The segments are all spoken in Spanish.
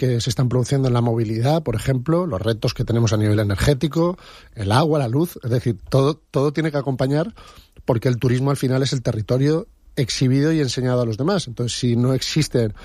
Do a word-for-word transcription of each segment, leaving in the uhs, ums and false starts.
que se están produciendo en la movilidad, por ejemplo, los retos que tenemos a nivel energético, el agua, la luz, es decir, todo, todo tiene que acompañar, porque el turismo al final es el territorio exhibido y enseñado a los demás. Entonces, si no existen,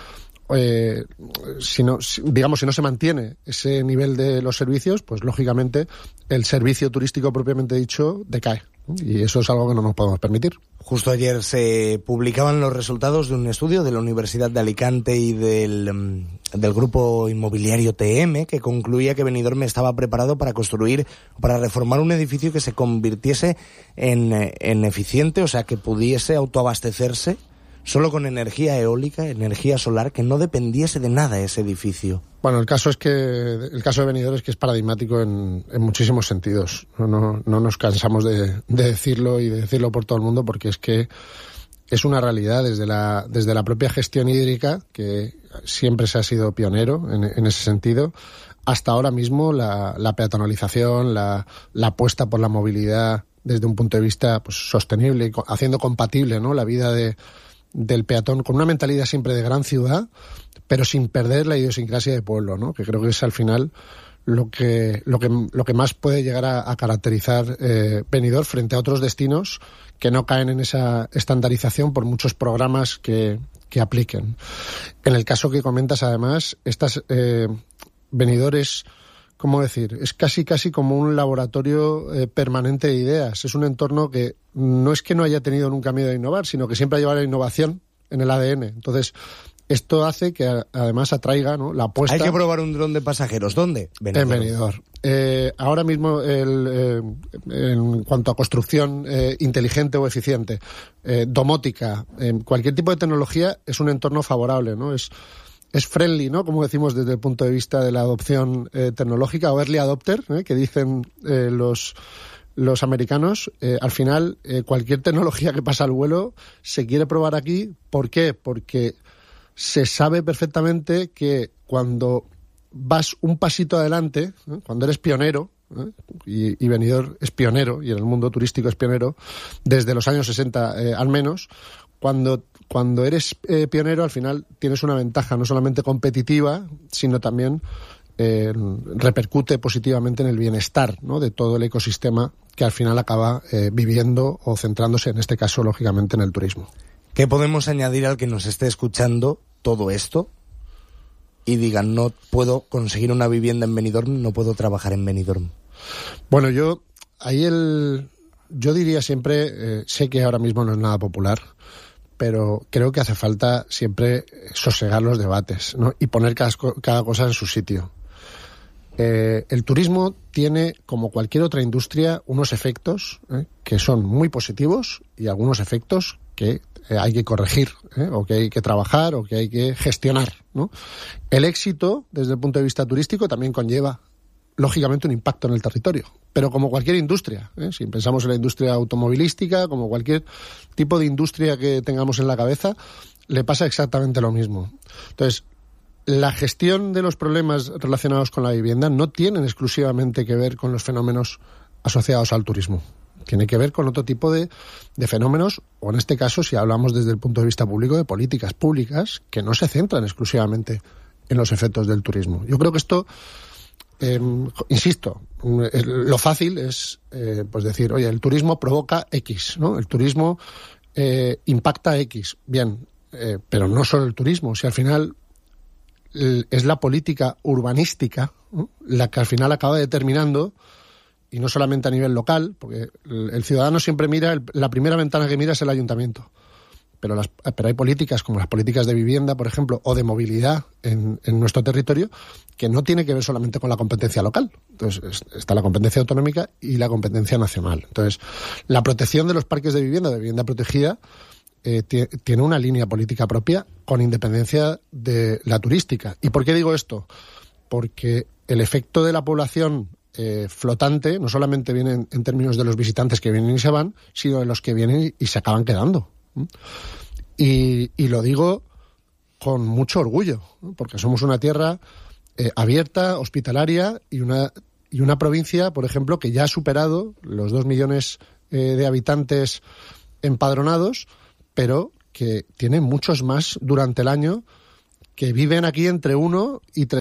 eh, si no, si, digamos, si no se mantiene ese nivel de los servicios, pues lógicamente el servicio turístico propiamente dicho decae. Y eso es algo que no nos podemos permitir. Justo ayer se publicaban los resultados de un estudio de la Universidad de Alicante y del, del grupo inmobiliario T M, que concluía que Benidorm estaba preparado para construir, para reformar un edificio que se convirtiese en, en eficiente, o sea, que pudiese autoabastecerse solo con energía eólica, energía solar, que no dependiese de nada ese edificio. Bueno, el caso es que el caso de Benidorm es que es paradigmático en, en muchísimos sentidos. No, no, no nos cansamos de, de decirlo y de decirlo por todo el mundo, porque es que es una realidad desde la desde la propia gestión hídrica, que siempre se ha sido pionero en, en ese sentido, hasta ahora mismo la, la peatonalización, la, la apuesta por la movilidad desde un punto de vista pues, sostenible, haciendo compatible, ¿no?, la vida de del peatón con una mentalidad siempre de gran ciudad, pero sin perder la idiosincrasia de pueblo, ¿no?, que creo que es al final lo que lo que lo que más puede llegar a, a caracterizar eh, Benidorm frente a otros destinos que no caen en esa estandarización por muchos programas que, que apliquen. En el caso que comentas, además, estas eh, Benidorm es, ¿cómo decir?, es casi casi como un laboratorio eh, permanente de ideas. Es un entorno que no es que no haya tenido nunca miedo de innovar, sino que siempre ha llevado la innovación en el A D N. Entonces, esto hace que a, además atraiga, ¿no?, la apuesta. Hay que probar un dron de pasajeros. ¿Dónde? Benidorm. En Benidorm. Eh, ahora mismo, el, eh, en cuanto a construcción eh, inteligente o eficiente, eh, domótica, eh, cualquier tipo de tecnología, es un entorno favorable, ¿no? Es Es friendly, ¿no?, como decimos desde el punto de vista de la adopción eh, tecnológica, o early adopter, ¿eh?, que dicen eh, los los americanos. Eh, al final, eh, cualquier tecnología que pasa al vuelo se quiere probar aquí. ¿Por qué? Porque se sabe perfectamente que cuando vas un pasito adelante, ¿eh?, cuando eres pionero, ¿eh?, y, y Benidorm es pionero, y en el mundo turístico es pionero, desde los años sesenta eh, al menos, cuando Cuando eres eh, pionero, al final tienes una ventaja no solamente competitiva, sino también eh, repercute positivamente en el bienestar, ¿no?, de todo el ecosistema que al final acaba eh, viviendo o centrándose, en este caso, lógicamente, en el turismo. ¿Qué podemos añadir al que nos esté escuchando todo esto y digan, no puedo conseguir una vivienda en Benidorm, no puedo trabajar en Benidorm? Bueno, yo ahí el yo diría siempre, eh, sé que ahora mismo no es nada popular, pero creo que hace falta siempre sosegar los debates, ¿no?, y poner cada, cada cosa en su sitio. Eh, el turismo tiene, como cualquier otra industria, unos efectos eh, que son muy positivos y algunos efectos que eh, hay que corregir, eh, o que hay que trabajar, o que hay que gestionar, ¿no? El éxito, desde el punto de vista turístico, también conlleva, lógicamente, un impacto en el territorio. Pero como cualquier industria, ¿eh?, si pensamos en la industria automovilística, como cualquier tipo de industria que tengamos en la cabeza, le pasa exactamente lo mismo. Entonces, la gestión de los problemas relacionados con la vivienda no tienen exclusivamente que ver con los fenómenos asociados al turismo. Tiene que ver con otro tipo de, de fenómenos, o en este caso, si hablamos desde el punto de vista público, de políticas públicas que no se centran exclusivamente en los efectos del turismo. Yo creo que esto... Eh, insisto, lo fácil es eh, pues decir, oye, el turismo provoca X, ¿no? El turismo eh, impacta X. Bien, eh, pero no solo el turismo, si al final el, es la política urbanística, ¿no?, la que al final acaba determinando, y no solamente a nivel local, porque el, el ciudadano siempre mira, el, la primera ventana que mira es el ayuntamiento. Pero, las, pero hay políticas como las políticas de vivienda, por ejemplo, o de movilidad en, en nuestro territorio, que no tiene que ver solamente con la competencia local. Entonces, está la competencia autonómica y la competencia nacional. Entonces, la protección de los parques de vivienda, de vivienda protegida, eh, t- tiene una línea política propia con independencia de la turística. ¿Y por qué digo esto? Porque el efecto de la población eh, flotante no solamente viene en, en términos de los visitantes que vienen y se van, sino de los que vienen y se acaban quedando. Y, y lo digo con mucho orgullo, ¿no?, porque somos una tierra eh, abierta, hospitalaria, y una y una provincia, por ejemplo, que ya ha superado los dos millones eh, de habitantes empadronados, pero que tiene muchos más durante el año que viven aquí entre uno y tres.